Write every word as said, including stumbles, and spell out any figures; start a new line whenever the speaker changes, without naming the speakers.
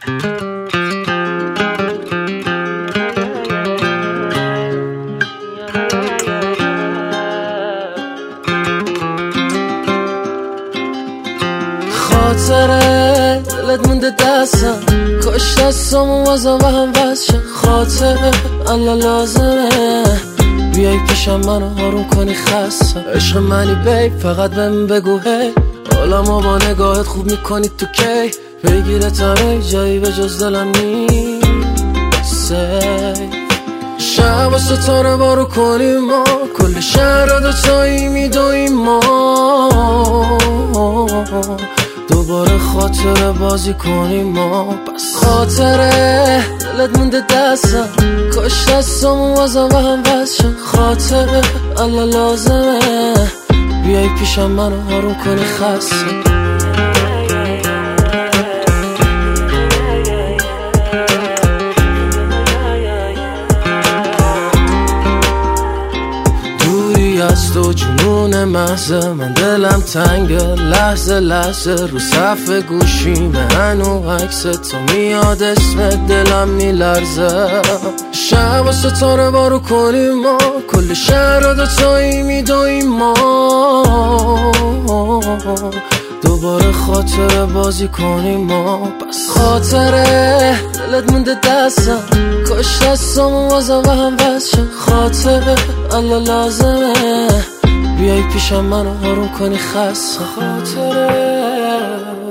خاطره دلت مونده دستم، کاش دستامو بازم به هم وصل شد. خاطره الان لازمه بیای پیشم منو آروم کنی خستم. عشق منی بیب فقط بهم بگو هی، حالمو با نگاهت خوب میکنی تو کی. بگیرتم ای جایی به جز دلم نیست. شب و ستاره بارو کنیم ما، کل شهر رو دوتایی میدویم ما. دوباره خاطره بازی کنیم ما. پس خاطره دلت مونده دستم، کاش دستامو بازم به هم وصل شد. خاطره الان لازمه بیای پیشم منو آروم کنی خستم. از تو جنون محضه، من دلم تنگه لحظه لحظه. رو صف گوشیمه هنو عکس تو میاد اسم دلم میلرزه. شب و ستاره بارو کنیم ما، کل شهر رو دوتایی میدویم ما. دوباره خاطره بازی کنیم ما. پس خاطره دلت مونده دستم، کاش دستامو بازم به هم وصل شد. خاطره الان لازمه بیای پیشم منو آروم کنی خستم. خاطره